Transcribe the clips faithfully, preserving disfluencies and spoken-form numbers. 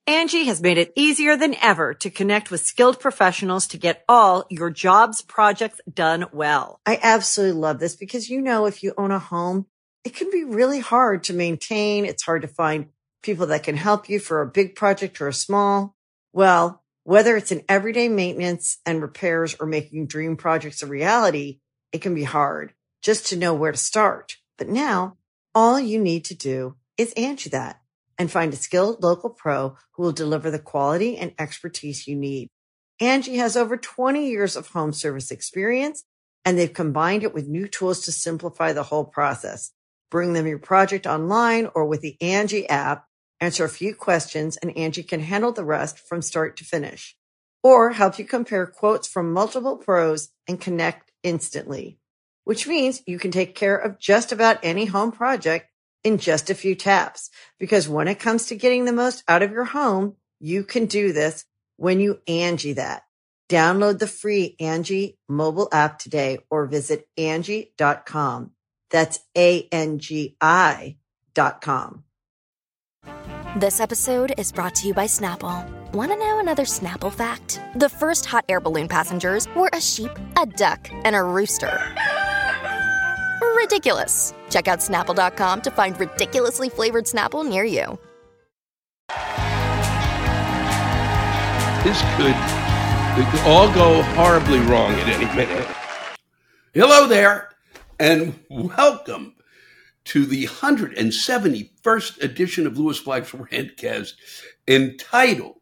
Angie has made it easier than ever to connect with skilled professionals to get all your jobs projects done well. I absolutely love this because, you know, if you own a home, it can be really hard to maintain. It's hard to find people that can help you for a big project or a small. Well, whether it's in everyday maintenance and repairs or making dream projects a reality, it can be hard just to know where to start. But now all you need to do is Angie that and find a skilled local pro who will deliver the quality and expertise you need. Angie has over twenty years of home service experience, and they've combined it with new tools to simplify the whole process. Bring them your project online or with the Angie app, answer a few questions, and Angie can handle the rest from start to finish. Or help you compare quotes from multiple pros and connect instantly, which means you can take care of just about any home project in just a few taps. Because when it comes to getting the most out of your home, you can do this when you Angie that. Download the free Angie mobile app today or visit Angie dot com. That's A N G I dot com. This episode is brought to you by Snapple. Want to know another Snapple fact? The first hot air balloon passengers were a sheep, a duck, and a rooster. Ridiculous. Check out Snapple dot com to find ridiculously flavored Snapple near you. This could, it could all go horribly wrong at any minute. Hello there, and welcome to the one hundred seventy-first edition of Lewis Black's Rantcast, entitled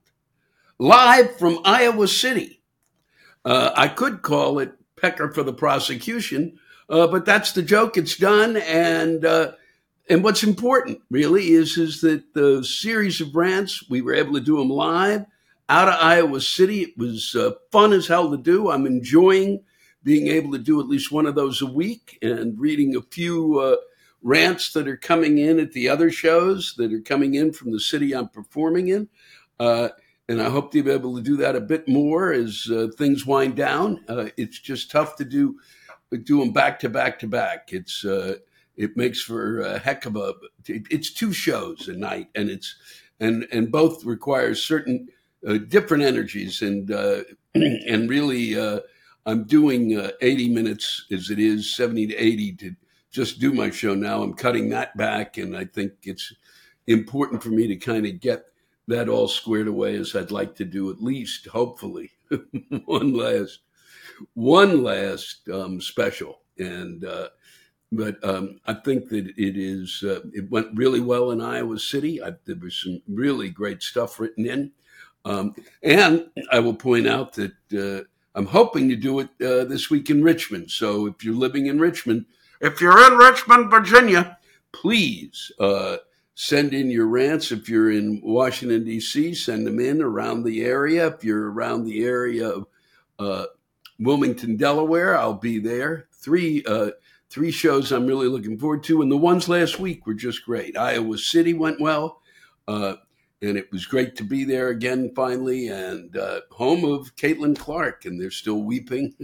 Live from Iowa City. Uh, I could call it Pecker for the Prosecution, Uh, but that's the joke. It's done. And uh, and what's important, really, is, is that the series of rants, we were able to do them live out of Iowa City. It was uh, fun as hell to do. I'm enjoying being able to do at least one of those a week and reading a few uh, rants that are coming in at the other shows that are coming in from the city I'm performing in. Uh, and I hope to be able to do that a bit more as uh, things wind down. Uh, it's just tough to do do them back to back to back. It's uh, it makes for a heck of a. It, it's two shows a night, and it's and and both require certain uh, different energies, and uh, and really, uh, I'm doing uh, eighty minutes as it is, seventy to eighty to just do my show now. I'm cutting that back, and I think it's important for me to kind of get that all squared away, as I'd like to do at least, hopefully, one last. One last um, special, and uh, but um, I think that it is. Uh, it went really well in Iowa City. I, there was some really great stuff written in, um, and I will point out that uh, I'm hoping to do it uh, this week in Richmond. So if you're living in Richmond, if you're in Richmond, Virginia, please uh, send in your rants. If you're in Washington D C, send them in around the area. If you're around the area of uh, Wilmington, Delaware, I'll be there. Three uh, three shows I'm really looking forward to, and the ones last week were just great. Iowa City went well, uh, and it was great to be there again finally, and uh, home of Caitlin Clark, and they're still weeping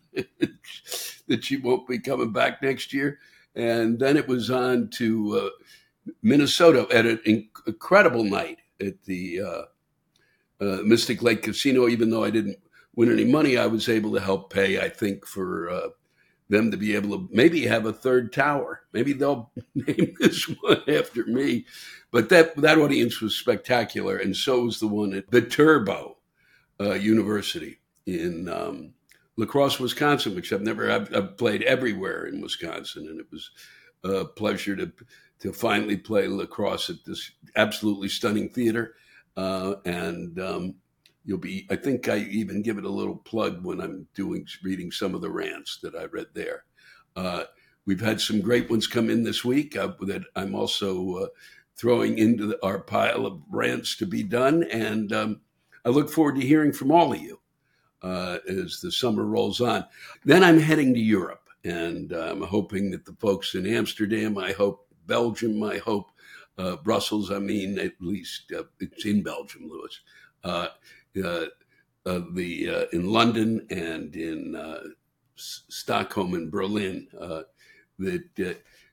that she won't be coming back next year. And then it was on to uh, Minnesota at an inc- incredible night at the uh, uh, Mystic Lake Casino, even though I didn't win any money. I was able to help pay, I think, for uh, them to be able to maybe have a third tower. Maybe they'll name this one after me. But that that audience was spectacular, and so was the one at the Turbo uh, University in um, La Crosse, Wisconsin, which I've never I've, I've played everywhere in Wisconsin, and it was a pleasure to to finally play lacrosse at this absolutely stunning theater. Uh, and um, You'll be, I think I even give it a little plug when I'm doing, reading some of the rants that I read there. Uh, we've had some great ones come in this week uh, that I'm also uh, throwing into the, our pile of rants to be done. And um, I look forward to hearing from all of you uh, as the summer rolls on. Then I'm heading to Europe, and uh, I'm hoping that the folks in Amsterdam, I hope Belgium, I hope uh, Brussels, I mean, at least uh, it's in Belgium, Lewis. Uh, Uh, uh, the uh, in London and in uh, S- Stockholm and Berlin, uh, that uh,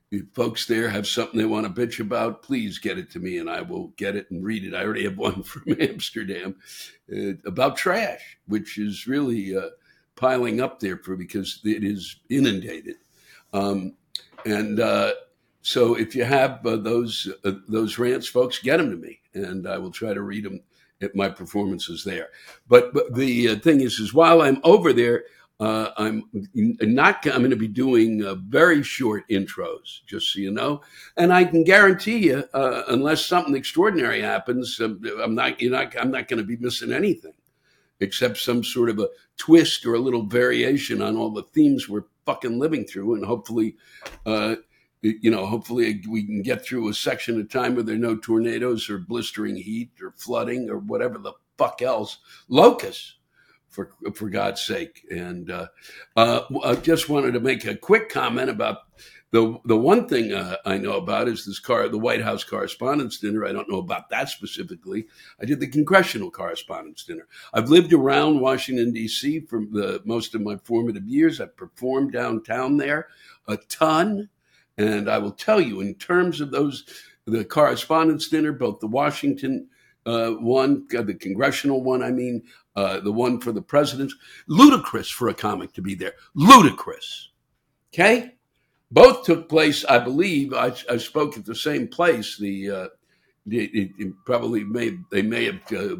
if folks there have something they want to bitch about, please get it to me and I will get it and read it. I already have one from Amsterdam uh, about trash, which is really uh, piling up there for because it is inundated. Um, and uh, so if you have uh, those uh, those rants, folks, get them to me and I will try to read them at my performances there. But, but the uh, thing is, is while I'm over there, Uh, I'm not. I'm going to be doing uh, very short intros, just so you know. And I can guarantee you, uh, unless something extraordinary happens, uh, I'm not. You're not. I'm not going to be missing anything, except some sort of a twist or a little variation on all the themes we're fucking living through. And hopefully, uh, you know, hopefully we can get through a section of time where there are no tornadoes or blistering heat or flooding or whatever the fuck else, locusts. For for God's sake, and uh, uh, I just wanted to make a quick comment about the the one thing uh, I know about is this car, the White House Correspondents' Dinner. I don't know about that specifically. I did the Congressional Correspondents' Dinner. I've lived around Washington D C for the most of my formative years. I've performed downtown there a ton, and I will tell you, in terms of those, the Correspondents' Dinner, both the Washington uh, one, the Congressional one, I mean. Uh, the one for the presidents, ludicrous for a comic to be there. Ludicrous. Okay? Both took place, I believe, I, I spoke at the same place. The, uh, it, it probably may, they may have uh,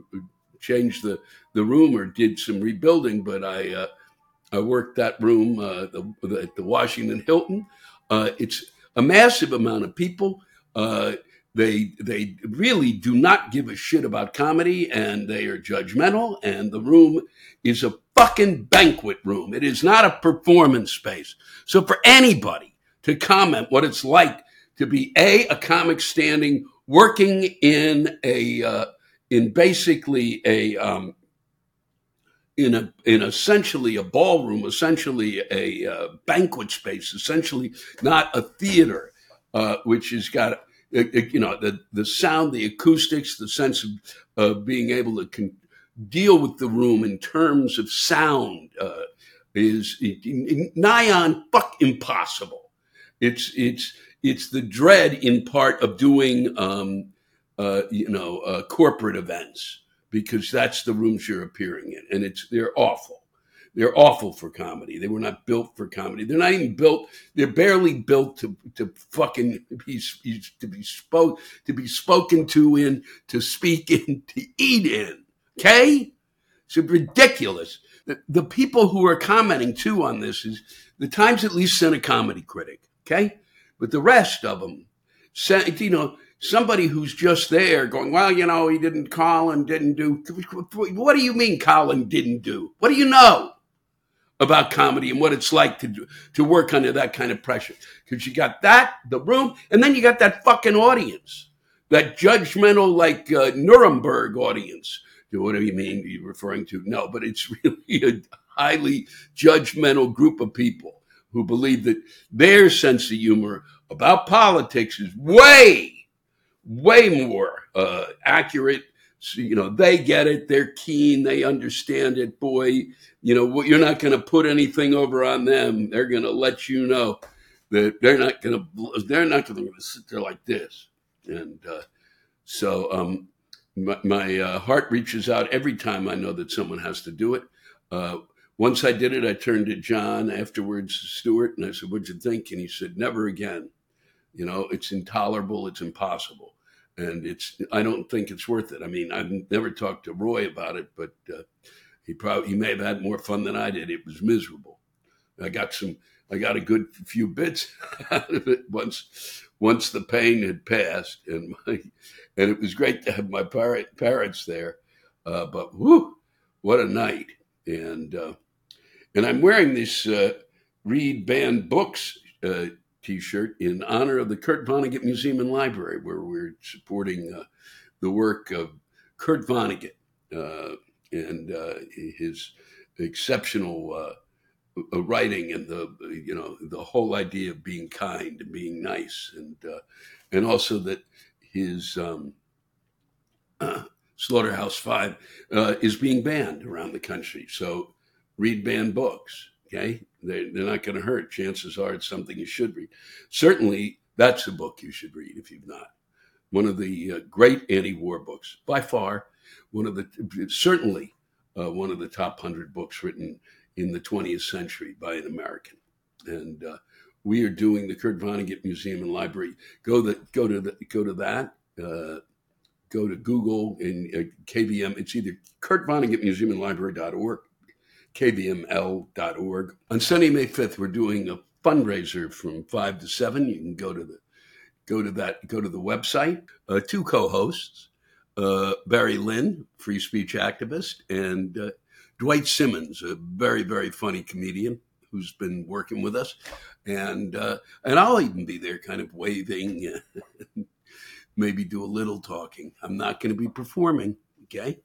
changed the, the room or did some rebuilding, but I, uh, I worked that room uh, the, the, at the Washington Hilton. Uh, it's a massive amount of people. Uh, They they really do not give a shit about comedy, and they are judgmental, and the room is a fucking banquet room. It is not a performance space. So for anybody to comment what it's like to be a, a comic standing, working in a, uh, in basically a, um, in a, in essentially a ballroom, essentially a uh, banquet space, essentially not a theater, uh, which has got, It, it, you know, the, the sound, the acoustics, the sense of uh, being able to con- deal with the room in terms of sound uh, is nigh on fuck impossible. It's it's it's the dread in part of doing, um, uh, you know, uh, corporate events because that's the rooms you're appearing in, and it's they're awful. They're awful for comedy. They were not built for comedy. They're not even built. They're barely built to to fucking be to be spoke to be spoken to in, to speak in, to eat in. Okay, it's ridiculous. The, the people who are commenting too on this is the Times at least sent a comedy critic. Okay, but the rest of them sent, you know, somebody who's just there going, well, you know, he didn't call and didn't do. What do you mean Colin didn't do? What do you know about comedy and what it's like to do, to work under that kind of pressure? Because you got that, the room, and then you got that fucking audience, that judgmental, like uh, Nuremberg audience. What do you mean you're referring to? No, but it's really a highly judgmental group of people who believe that their sense of humor about politics is way, way more uh, accurate. So, you know, they get it. They're keen. They understand it. Boy, you know, you're not going to put anything over on them. They're going to let you know that they're not going to, they're not going to sit there like this. And uh, so um, my, my uh, heart reaches out every time I know that someone has to do it. Uh, once I did it, I turned to John afterwards, Stewart, and I said, what'd you think? And he said, never again. You know, it's intolerable. It's impossible. And it's, I don't think it's worth it. I mean, I've never talked to Roy about it, but uh, he probably, he may have had more fun than I did. It was miserable. I got some, I got a good few bits out of it once, once the pain had passed. And my, and it was great to have my parent, parents there. Uh, but whoo, what a night. And, uh, and I'm wearing this uh, Read Banned Books uh T-shirt in honor of the Kurt Vonnegut Museum and Library, where we're supporting uh, the work of Kurt Vonnegut uh, and uh, his exceptional uh, writing and the you know the whole idea of being kind and being nice, and uh, and also that his um, uh, Slaughterhouse Five uh, is being banned around the country. So read banned books. Okay, they're, they're not going to hurt. Chances are it's something you should read. Certainly, that's a book you should read if you've not. One of the uh, great anti-war books, by far. One of the certainly uh, one of the top hundred books written in the twentieth century by an American. And uh, we are doing the Kurt Vonnegut Museum and Library. Go the go to the, go to that. Uh, go to Google and uh, K V M. It's either Kurt Vonnegut Museum and Library dot org. K V M L dot org. On Sunday, May fifth, we're doing a fundraiser from five to seven. You can go to the go to that go to the website. Uh, two co-hosts, uh, Barry Lynn, free speech activist, and uh, Dwight Simmons, a very very funny comedian who's been working with us, and uh, and I'll even be there, kind of waving, maybe do a little talking. I'm not going to be performing, okay?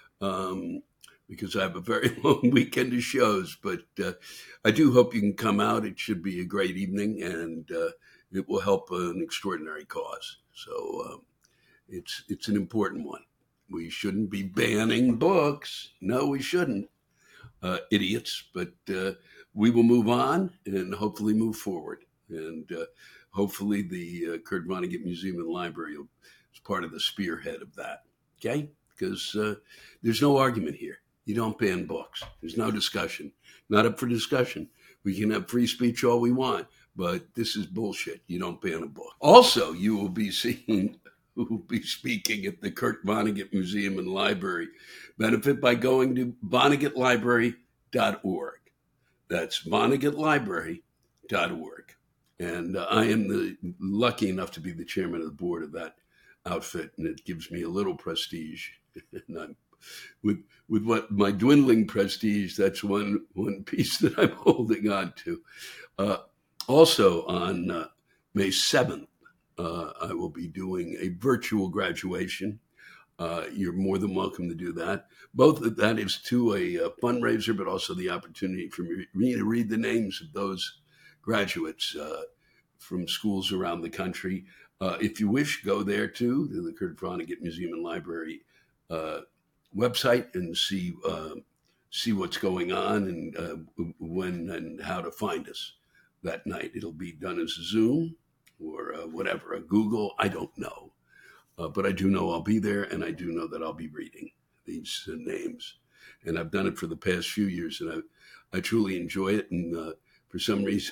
Um, because I have a very long weekend of shows, but uh, I do hope you can come out. It should be a great evening, and uh, it will help an extraordinary cause. So um, it's it's an important one. We shouldn't be banning books. No, we shouldn't, uh, idiots. But uh, we will move on and hopefully move forward. And uh, hopefully the uh, Kurt Vonnegut Museum and Library is part of the spearhead of that, okay? Because uh, there's no argument here. You don't ban books. There's no discussion. Not up for discussion. We can have free speech all we want, but this is bullshit. You don't ban a book. Also, you will be seeing, who will be speaking at the Kurt Vonnegut Museum and Library. Benefit by going to Vonnegut Library dot org. That's Vonnegut Library dot org. And uh, I am the lucky enough to be the chairman of the board of that outfit, and it gives me a little prestige. And I'm with with what my dwindling prestige, that's one one piece that I'm holding on to. Uh, also on uh, May seventh, uh, I will be doing a virtual graduation. Uh, you're more than welcome to do that. Both of that is to a, a fundraiser, but also the opportunity for me to read the names of those graduates uh, from schools around the country. Uh, if you wish, go there too, to the Kurt Vonnegut Museum and Library uh, website, and see uh, see what's going on and uh, when and how to find us that night. It'll be done as a Zoom or uh, whatever, a Google, I don't know. Uh, but I do know I'll be there, and I do know that I'll be reading these uh, names. And I've done it for the past few years, and I, I truly enjoy it. And uh, for some reason,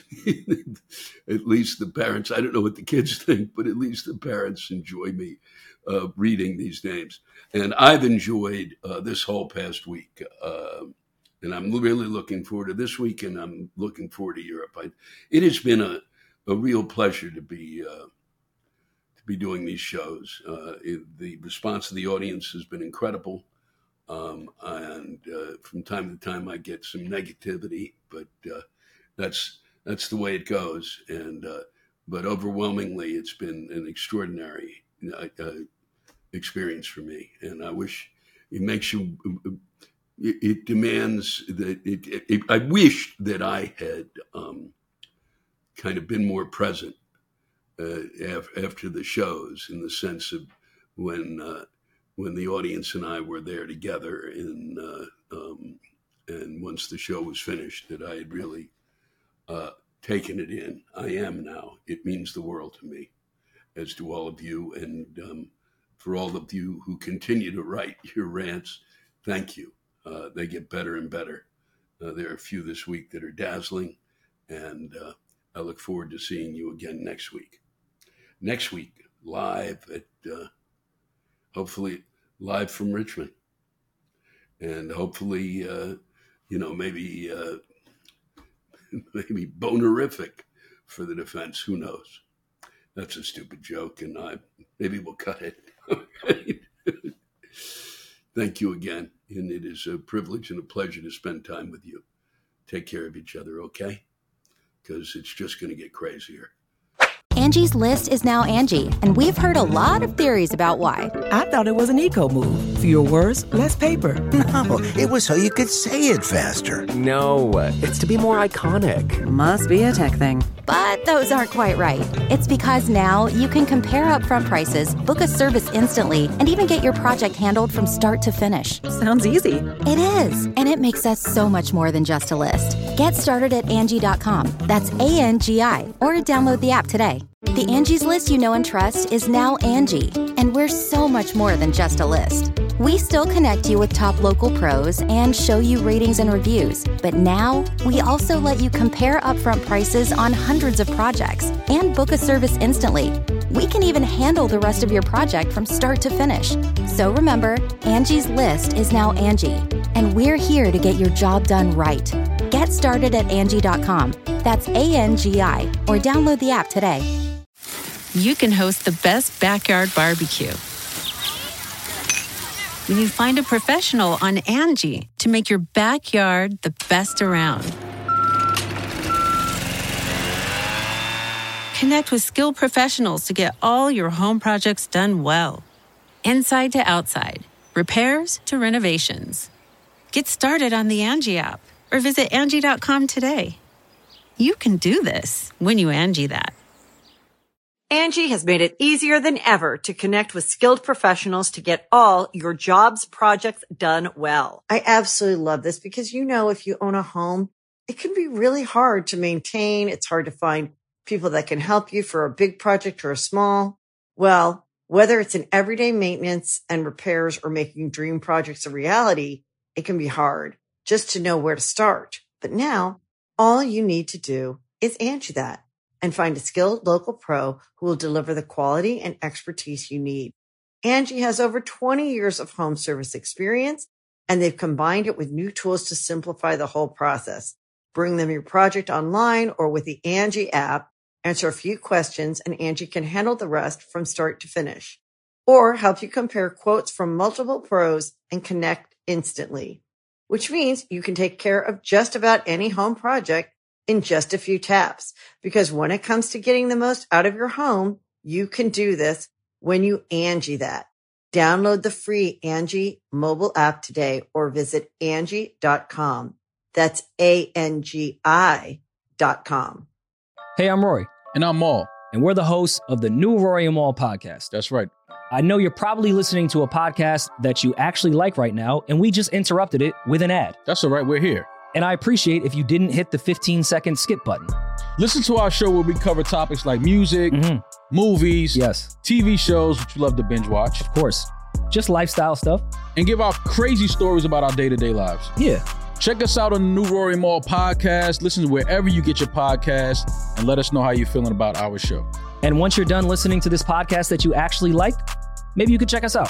at least the parents, I don't know what the kids think, but at least the parents enjoy me uh, reading these names. And I've enjoyed uh, this whole past week. Uh, and I'm really looking forward to this week, and I'm looking forward to Europe. I, it has been a, a real pleasure to be uh, to be doing these shows. Uh, it, the response of the audience has been incredible. Um, and uh, from time to time, I get some negativity, but uh, that's that's the way it goes. And uh, but overwhelmingly, it's been an extraordinary uh, uh, experience for me. And I wish it makes you. It, it demands that it, it, it. I wish that I had um, kind of been more present uh, af- after the shows, in the sense of when. Uh, when the audience and I were there together, in, uh, um, and once the show was finished, that I had really uh, taken it in. I am now. It means the world to me, as do all of you. And um, for all of you who continue to write your rants, thank you. Uh, they get better and better. Uh, there are a few this week that are dazzling, and uh, I look forward to seeing you again next week. Next week, live at... Uh, Hopefully live from Richmond, and hopefully, uh, you know, maybe uh, maybe bonerific for the defense. Who knows? That's a stupid joke, and I maybe we'll cut it. Thank you again, and it is a privilege and a pleasure to spend time with you. Take care of each other, okay? Because it's just going to get crazier. Angie's List is now Angie, and we've heard a lot of theories about why. I thought it was an eco move. Fewer words, less paper. No, it was so you could say it faster. No, it's to be more iconic. Must be a tech thing. But those aren't quite right. It's because now you can compare upfront prices, book a service instantly, and even get your project handled from start to finish. Sounds easy. It is, and it makes us so much more than just a list. Get started at Angie dot com. That's A N G I, or download the app today. The Angie's List you know and trust is now Angie, and we're so much more than just a list. We still connect you with top local pros and show you ratings and reviews, but now we also let you compare upfront prices on hundreds of projects and book a service instantly. We can even handle the rest of your project from start to finish. So remember, Angie's List is now Angie, and we're here to get your job done right. Get started at Angie dot com. That's A N G I, or download the app today. You can host the best backyard barbecue when you find a professional on Angie to make your backyard the best around. Connect with skilled professionals to get all your home projects done well. Inside to outside, repairs to renovations. Get started on the Angie app or visit Angie dot com today. You can do this when you Angie that. Angie has made it easier than ever to connect with skilled professionals to get all your jobs projects done well. I absolutely love this because, you know, if you own a home, it can be really hard to maintain. It's hard to find people that can help you for a big project or a small. Well, whether it's in everyday maintenance and repairs or making dream projects a reality, it can be hard just to know where to start. But now all you need to do is Angie that and find a skilled local pro who will deliver the quality and expertise you need. Angie has over twenty years of home service experience, and they've combined it with new tools to simplify the whole process. Bring them your project online or with the Angie app, answer a few questions, and Angie can handle the rest from start to finish. Or help you compare quotes from multiple pros and connect instantly, which means you can take care of just about any home project in just a few taps. Because when it comes to getting the most out of your home, you can do this when you Angie that. Download the free Angie mobile app today or visit Angie dot com. That's A N G I dot com. Hey, I'm Rory. And I'm Maul. And we're the hosts of the new Rory and Maul podcast. That's right. I know you're probably listening to a podcast that you actually like right now, and we just interrupted it with an ad. That's all right. We're here. And I appreciate if you didn't hit the fifteen second skip button. Listen to our show where we cover topics like music, mm-hmm. movies, yes, T V shows, which you love to binge watch. Of course. Just lifestyle stuff. And give out crazy stories about our day-to-day lives. Yeah. Check us out on the new Rory Maul podcast. Listen to wherever you get your podcast and let us know how you're feeling about our show. And once you're done listening to this podcast that you actually like, maybe you could check us out.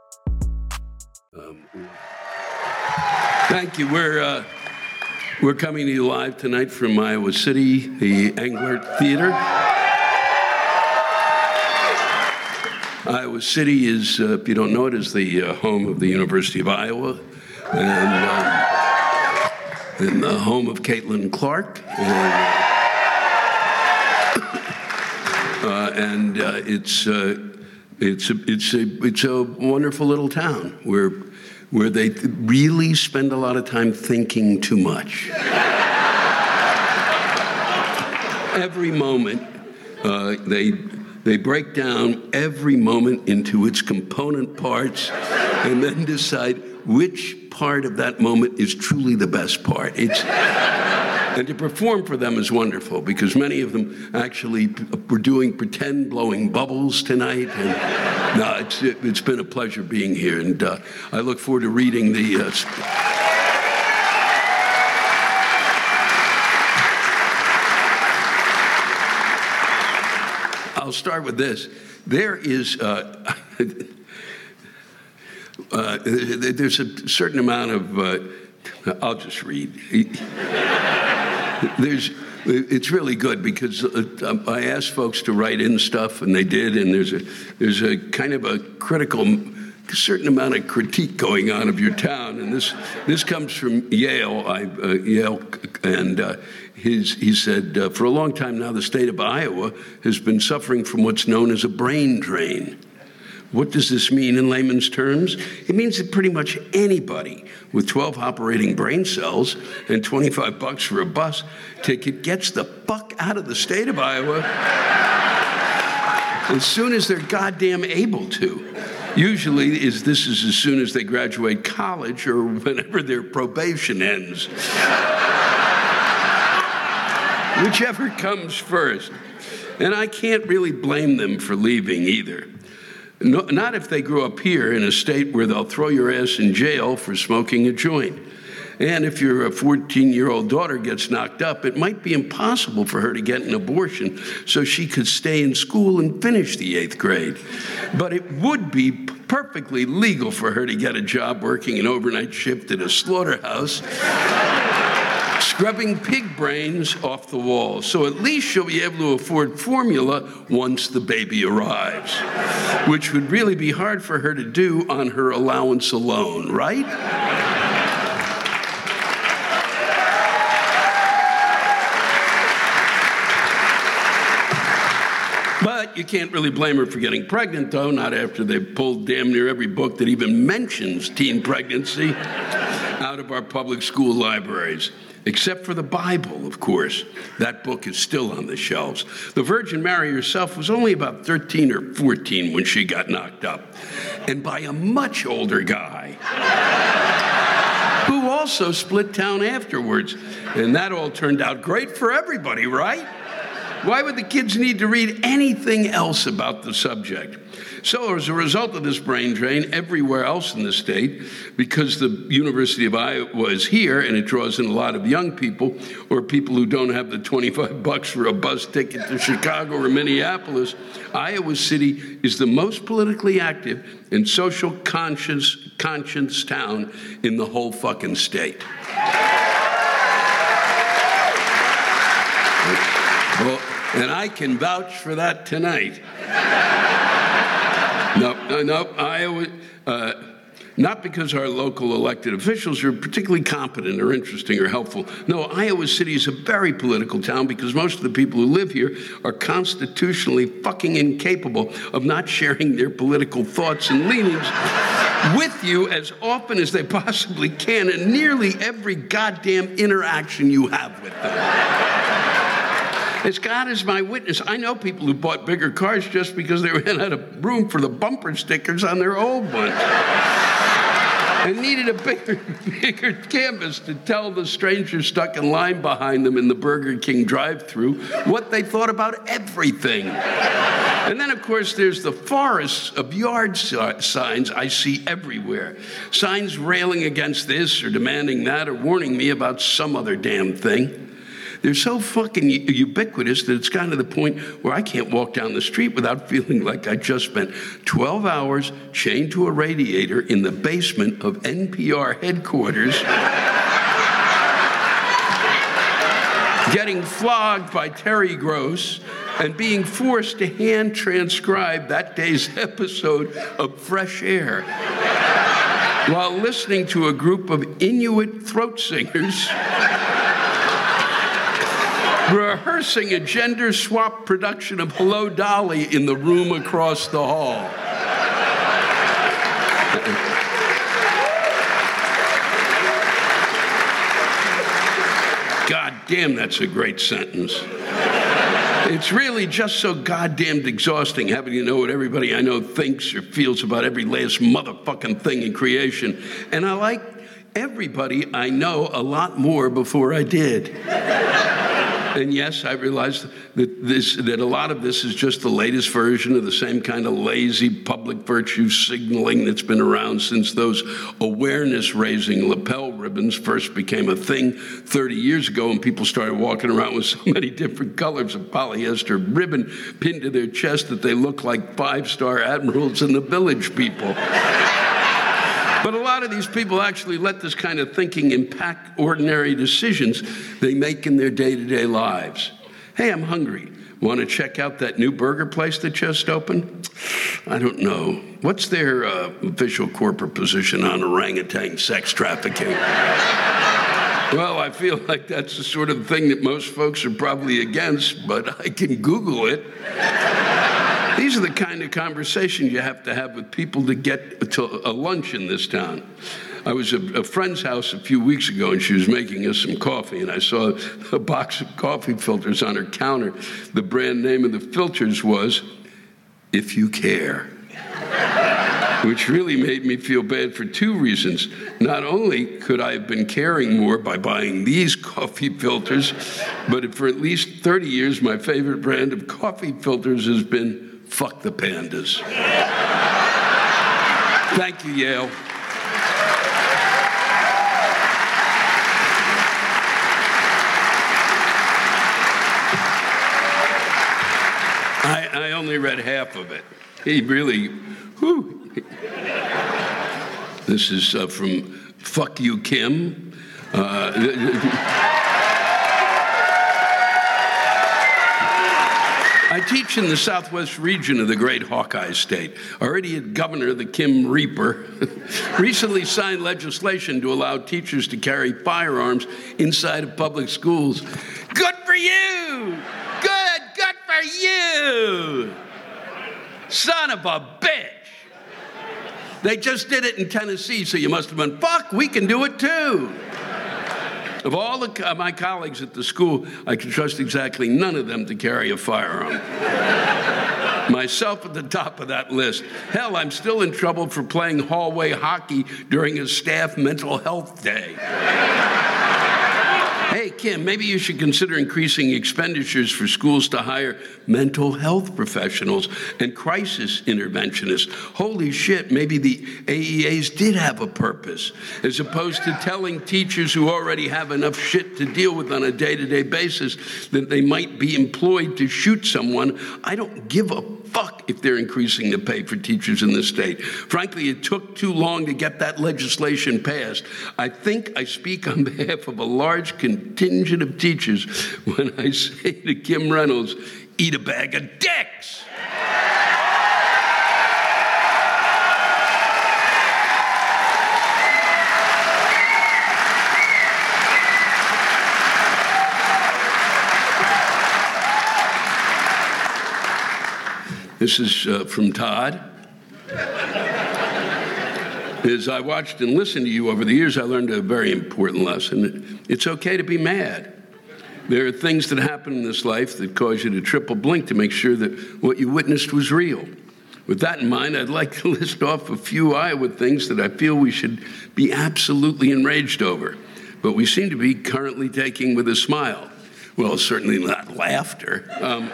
Um, thank you. We're uh, we're coming to you live tonight from Iowa City, the Englert Theater. Iowa City is, uh, if you don't know it, is the uh, home of the University of Iowa, and, um, and the home of Caitlin Clark. And, uh, and uh, it's uh, it's a, it's a it's a wonderful little town where where they really spend a lot of time thinking too much. Every moment, uh, they they break down every moment into its component parts, and then decide which part of that moment is truly the best part. It's and to perform for them is wonderful because many of them actually were doing pretend blowing bubbles tonight. And no, it's it, it's been a pleasure being here, and uh, I look forward to reading the. Uh, I'll start with this. There is. Uh, Uh, there's a certain amount of, uh, I'll just read. There's, it's really good because uh, I asked folks to write in stuff and they did, and there's a, there's a kind of a critical, certain amount of critique going on of your town, and this, this comes from Yale, I, uh, Yale, and uh, his, he said, uh, for a long time now, the state of Iowa has been suffering from what's known as a brain drain. What does this mean in layman's terms? It means that pretty much anybody with twelve operating brain cells and twenty-five bucks for a bus ticket gets the fuck out of the state of Iowa as soon as they're goddamn able to. Usually is this is as soon as they graduate college or whenever their probation ends. Whichever comes first. And I can't really blame them for leaving either. No, not if they grew up here in a state where they'll throw your ass in jail for smoking a joint. And if your fourteen-year-old daughter gets knocked up, it might be impossible for her to get an abortion so she could stay in school and finish the eighth grade. But it would be perfectly legal for her to get a job working an overnight shift at a slaughterhouse, scrubbing pig brains off the walls. So at least she'll be able to afford formula once the baby arrives, which would really be hard for her to do on her allowance alone, right? But you can't really blame her for getting pregnant, though, not after they've pulled damn near every book that even mentions teen pregnancy out of our public school libraries. Except for the Bible, of course. That book is still on the shelves. The Virgin Mary herself was only about thirteen or fourteen when she got knocked up. And by a much older guy, who also split town afterwards. And that all turned out great for everybody, right? Why would the kids need to read anything else about the subject? So as a result of this brain drain everywhere else in the state, because the University of Iowa is here and it draws in a lot of young people or people who don't have the twenty-five bucks for a bus ticket to Chicago or Minneapolis, Iowa City is the most politically active and social conscious, conscience town in the whole fucking state. Well, and I can vouch for that tonight. No, no, no, Iowa, uh, not because our local elected officials are particularly competent or interesting or helpful. No, Iowa City is a very political town because most of the people who live here are constitutionally fucking incapable of not sharing their political thoughts and leanings with you as often as they possibly can in nearly every goddamn interaction you have with them. As God is my witness, I know people who bought bigger cars just because they ran out of room for the bumper stickers on their old ones. And needed a bigger, bigger canvas to tell the strangers stuck in line behind them in the Burger King drive-thru what they thought about everything. And then, of course, there's the forests of yard signs I see everywhere. Signs railing against this or demanding that or warning me about some other damn thing. They're so fucking ubiquitous that it's gotten to the point where I can't walk down the street without feeling like I just spent twelve hours chained to a radiator in the basement of N P R headquarters, getting flogged by Terry Gross, and being forced to hand transcribe that day's episode of Fresh Air while listening to a group of Inuit throat singers rehearsing a gender swap production of Hello, Dolly in the room across the hall. God damn, that's a great sentence. It's really just so goddamned exhausting having to know what everybody I know thinks or feels about every last motherfucking thing in creation. And I like everybody I know a lot more before I did. And yes, I realize that this that a lot of this is just the latest version of the same kind of lazy public virtue signaling that's been around since those awareness-raising lapel ribbons first became a thing thirty years ago, and people started walking around with so many different colors of polyester ribbon pinned to their chest that they look like five-star admirals and the Village People. But a lot of these people actually let this kind of thinking impact ordinary decisions they make in their day-to-day lives. Hey, I'm hungry. Want to check out that new burger place that just opened? I don't know. What's their uh, official corporate position on orangutan sex trafficking? Well, I feel like that's the sort of thing that most folks are probably against, but I can Google it. These are the kind of conversations you have to have with people to get to a lunch in this town. I was at a friend's house a few weeks ago, and she was making us some coffee, and I saw a box of coffee filters on her counter. The brand name of the filters was If You Care, which really made me feel bad for two reasons. Not only could I have been caring more by buying these coffee filters, but for at least thirty years, my favorite brand of coffee filters has been Fuck the Pandas. Thank you, Yale. I, I only read half of it. He really, whew. This is uh, from Fuck You, Kim. Uh, I teach in the southwest region of the great Hawkeye State. Already Governor, the Kim Reaper, recently signed legislation to allow teachers to carry firearms inside of public schools. Good for you! Good, good for you! Son of a bitch! They just did it in Tennessee, so you must have been, fuck, we can do it too. Of all the, uh, my colleagues at the school, I can trust exactly none of them to carry a firearm. Myself at the top of that list. Hell, I'm still in trouble for playing hallway hockey during a staff mental health day. Hey, Kim, maybe you should consider increasing expenditures for schools to hire mental health professionals and crisis interventionists. Holy shit, maybe the A E As did have a purpose, as opposed to telling teachers who already have enough shit to deal with on a day-to-day basis that they might be employed to shoot someone. I don't give a fuck if they're increasing the pay for teachers in the state. Frankly, it took too long to get that legislation passed. I think I speak on behalf of a large contingent of teachers when I say to Kim Reynolds, eat a bag of dicks. This is uh, from Todd. As I watched and listened to you over the years, I learned a very important lesson. It's okay to be mad. There are things that happen in this life that cause you to triple blink to make sure that what you witnessed was real. With that in mind, I'd like to list off a few Iowa things that I feel we should be absolutely enraged over, but we seem to be currently taking with a smile. Well, certainly not laughter. Um,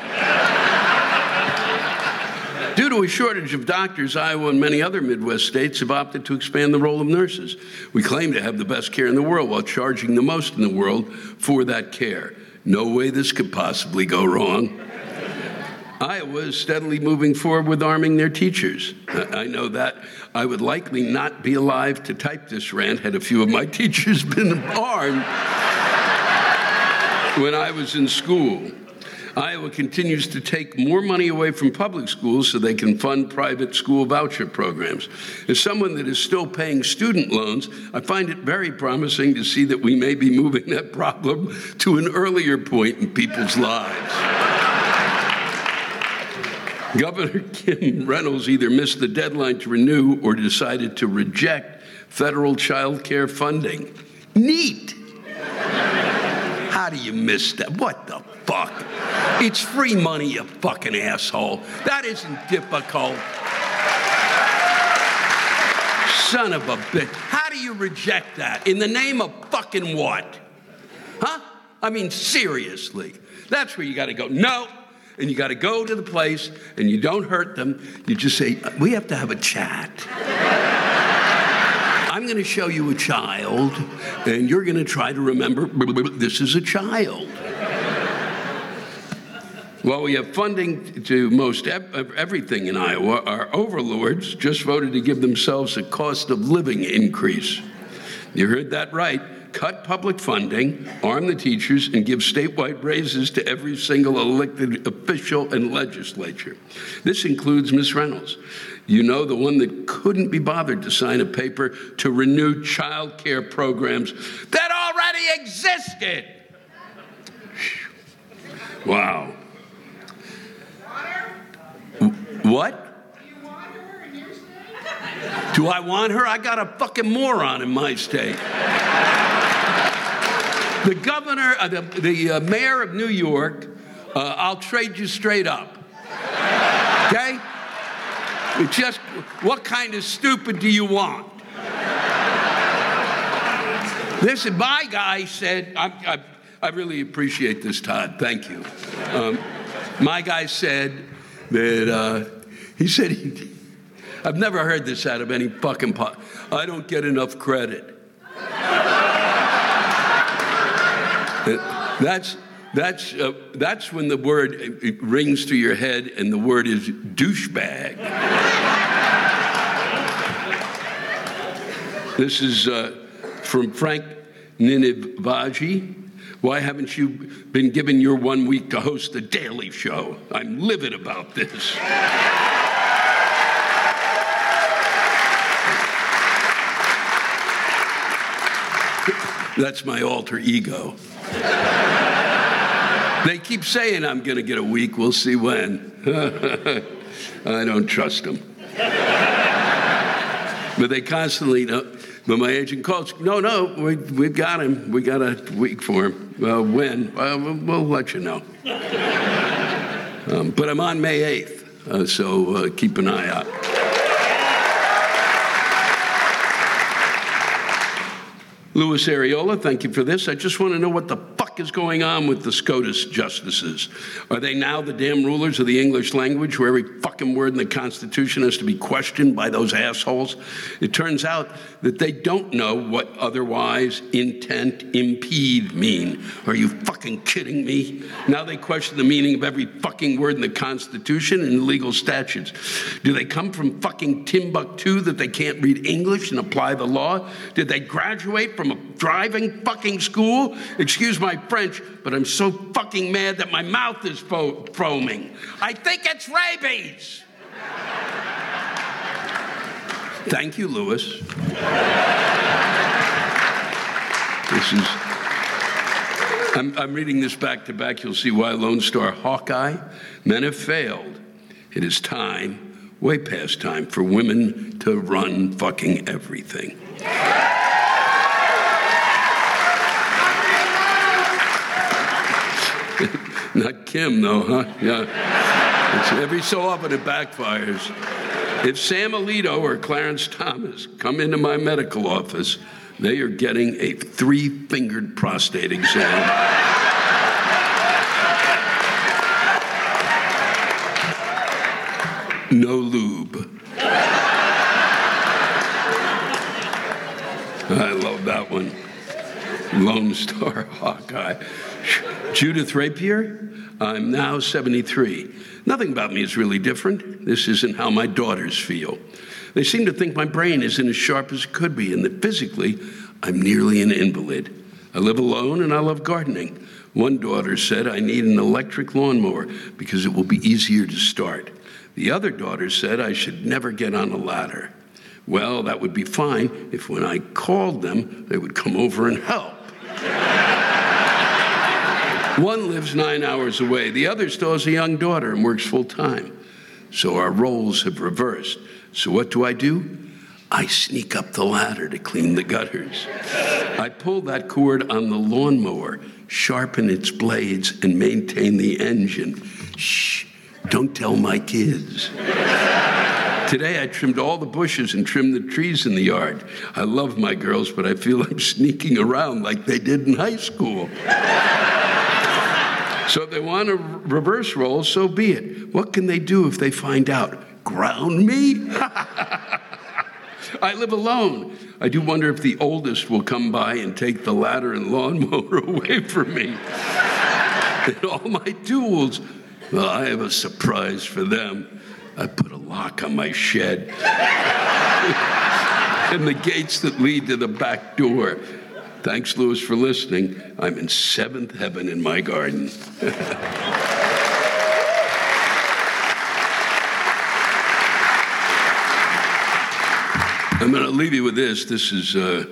Due to a shortage of doctors, Iowa and many other Midwest states have opted to expand the role of nurses. We claim to have the best care in the world while charging the most in the world for that care. No way this could possibly go wrong. Iowa is steadily moving forward with arming their teachers. I know that I would likely not be alive to type this rant had a few of my teachers been armed when I was in school. Iowa continues to take more money away from public schools so they can fund private school voucher programs. As someone that is still paying student loans, I find it very promising to see that we may be moving that problem to an earlier point in people's lives. Governor Kim Reynolds either missed the deadline to renew or decided to reject federal child care funding. Neat! How do you miss that? What the fuck? It's free money, you fucking asshole. That isn't difficult. Son of a bitch. How do you reject that? In the name of fucking what? Huh? I mean, seriously. That's where you got to go. No. And you got to go to the place, and you don't hurt them. You just say, we have to have a chat. I'm going to show you a child, and you're going to try to remember this is a child. Well, we have funding to most ev- everything in Iowa. Our overlords just voted to give themselves a cost of living increase. You heard that right. Cut public funding, arm the teachers, and give statewide raises to every single elected official and legislature. This includes Miz Reynolds. You know, the one that couldn't be bothered to sign a paper to renew child care programs that already existed. Wow. What? Do I want her? I got a fucking moron in my state. The governor, uh, the, the uh, mayor of New York, uh, I'll trade you straight up. Okay? It's just, what kind of stupid do you want? Listen, my guy said, I, I, I really appreciate this, Todd. Thank you. Um, my guy said that, uh, he said, he, I've never heard this out of any fucking pot. I don't get enough credit. That's that's uh, that's when the word it rings through your head, and the word is douchebag. This is uh, from Frank Ninivaggi. Why haven't you been given your one week to host the Daily Show? I'm livid about this. That's my alter ego. They keep saying I'm going to get a week. We'll see when. I don't trust them. But they constantly, know, but my agent calls, no, no, we, we've got him. We got a week for him. Uh, when? Uh, we'll, we'll let you know. Um, but I'm on May eighth, uh, so uh, keep an eye out. Louis Areola, thank you for this. I just want to know what the fuck is going on with the SCOTUS justices. Are they now the damn rulers of the English language, where every fucking word in the Constitution has to be questioned by those assholes? It turns out that they don't know what otherwise, intent, impede mean. Are you fucking kidding me? Now they question the meaning of every fucking word in the Constitution and legal statutes. Do they come from fucking Timbuktu that they can't read English and apply the law? Did they graduate from a driving fucking school? Excuse my French, but I'm so fucking mad that my mouth is fo- foaming. I think it's rabies. Thank you, Louis. This is, I'm, I'm reading this back to back. You'll see why Lone Star Hawkeye. Men have failed. It is time, way past time, for women to run fucking everything. Not Kim, though, huh? Yeah. It's every so often it backfires. If Sam Alito or Clarence Thomas come into my medical office, they are getting a three-fingered prostate exam. No lube. I love that one. Lone Star Hawkeye. Judith Rapier, I'm now seventy-three. Nothing about me is really different. This isn't how my daughters feel. They seem to think my brain isn't as sharp as it could be, and that physically, I'm nearly an invalid. I live alone, and I love gardening. One daughter said I need an electric lawnmower because it will be easier to start. The other daughter said I should never get on a ladder. Well, that would be fine if when I called them, they would come over and help. One lives nine hours away. The other still has a young daughter and works full time. So our roles have reversed. So what do I do? I sneak up the ladder to clean the gutters. I pull that cord on the lawnmower, sharpen its blades, and maintain the engine. Shh, don't tell my kids. Today I trimmed all the bushes and trimmed the trees in the yard. I love my girls, but I feel I'm sneaking around like they did in high school. So if they want to reverse roles, so be it. What can they do if they find out? Ground me? I live alone. I do wonder if the oldest will come by and take the ladder and lawnmower away from me. And all my tools. Well, I have a surprise for them. I put a lock on my shed. And the gates that lead to the back door. Thanks, Louis, for listening. I'm in seventh heaven in my garden. I'm going to leave you with this. This is uh,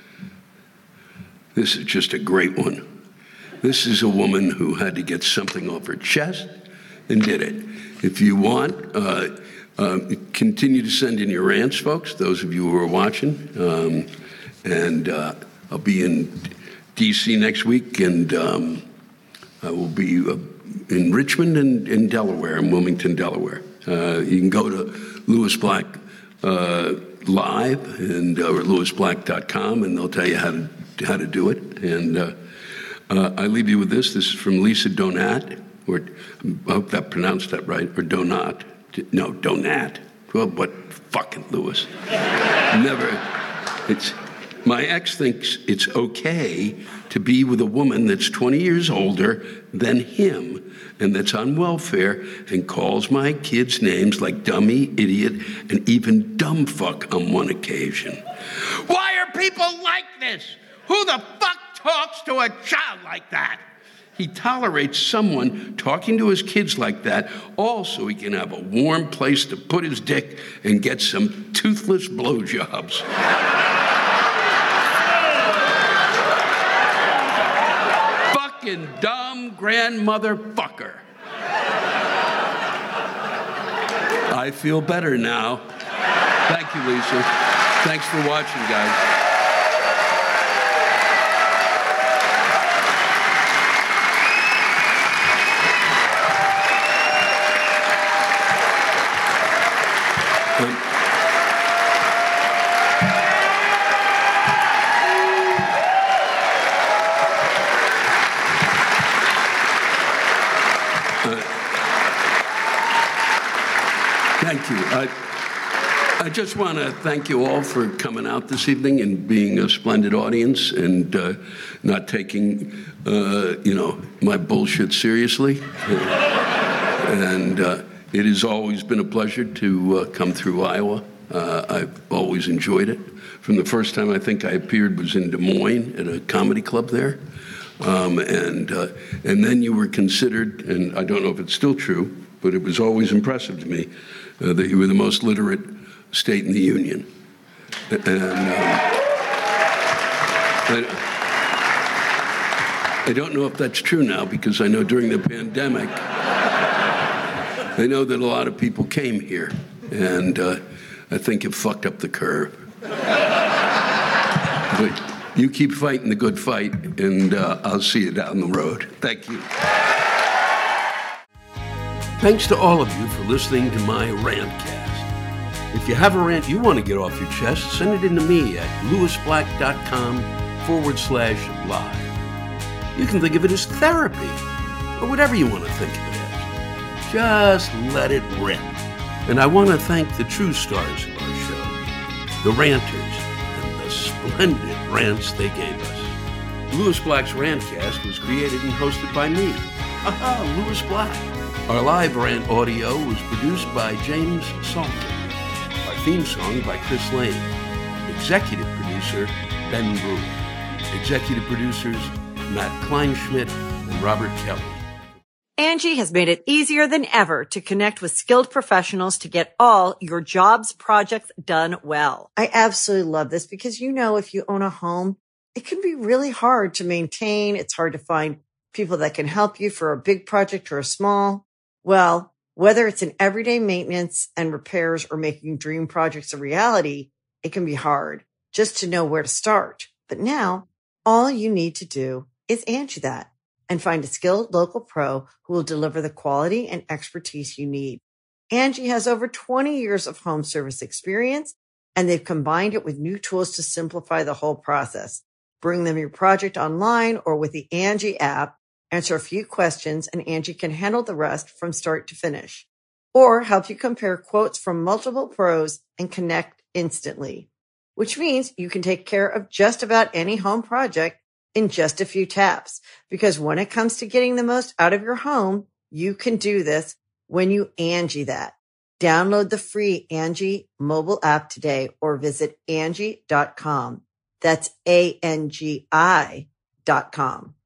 this is just a great one. This is a woman who had to get something off her chest and did it. If you want, uh, Um, continue to send in your rants, folks, those of you who are watching. Um, and uh, I'll be in D C next week, and um, I will be uh, in Richmond and in Delaware, in Wilmington, Delaware. Uh, you can go to Lewis Black uh, Live and uh, or lewis black dot com, and they'll tell you how to how to do it. And uh, uh, I leave you with this. This is from Lisa Donat, or I hope that pronounced that right, or Donat. No, Donat. Well, what fucking Lewis? Never. It's my ex thinks it's okay to be with a woman that's twenty years older than him and that's on welfare and calls my kids names like dummy, idiot, and even dumb fuck on one occasion. Why are people like this? Who the fuck talks to a child like that? He tolerates someone talking to his kids like that, all so he can have a warm place to put his dick and get some toothless blowjobs. Fucking dumb grandmother fucker. I feel better now. Thank you, Lisa. Thanks for watching, guys. Thank you. I, I just want to thank you all for coming out this evening and being a splendid audience and uh, not taking, uh, you know, my bullshit seriously. And uh, it has always been a pleasure to uh, come through Iowa. Uh, I've always enjoyed it. From the first time I think I appeared was in Des Moines at a comedy club there. Um, and uh, and then you were considered, and I don't know if it's still true, but it was always impressive to me uh, that you were the most literate state in the union. And um, I, I don't know if that's true now, because I know during the pandemic, I know that a lot of people came here, and uh, I think it fucked up the curve. But you keep fighting the good fight, and uh, I'll see you down the road. Thank you. Thanks to all of you for listening to my Rantcast. If you have a rant you want to get off your chest, send it in to me at lewis black dot com forward slash live. You can think of it as therapy, or whatever you want to think of it as. Just let it rip. And I want to thank the true stars of our show, the ranters, and the splendid rants they gave us. Lewis Black's Rantcast was created and hosted by me. Aha, Lewis Black. Our live rant audio was produced by James Salter. Our theme song by Chris Lane. Executive producer, Ben Brewer. Executive producers, Matt Kleinschmidt and Robert Kelly. Angie has made it easier than ever to connect with skilled professionals to get all your jobs projects done well. I absolutely love this because, you know, if you own a home, it can be really hard to maintain. It's hard to find people that can help you for a big project or a small. Well, whether it's in everyday maintenance and repairs or making dream projects a reality, it can be hard just to know where to start. But now all you need to do is Angie that and find a skilled local pro who will deliver the quality and expertise you need. Angie has over twenty years of home service experience, and they've combined it with new tools to simplify the whole process. Bring them your project online or with the Angie app. Answer a few questions, and Angie can handle the rest from start to finish. Or help you compare quotes from multiple pros and connect instantly. Which means you can take care of just about any home project in just a few taps. Because when it comes to getting the most out of your home, you can do this when you Angie that. Download the free Angie mobile app today or visit Angie dot com. That's A N G I dot com.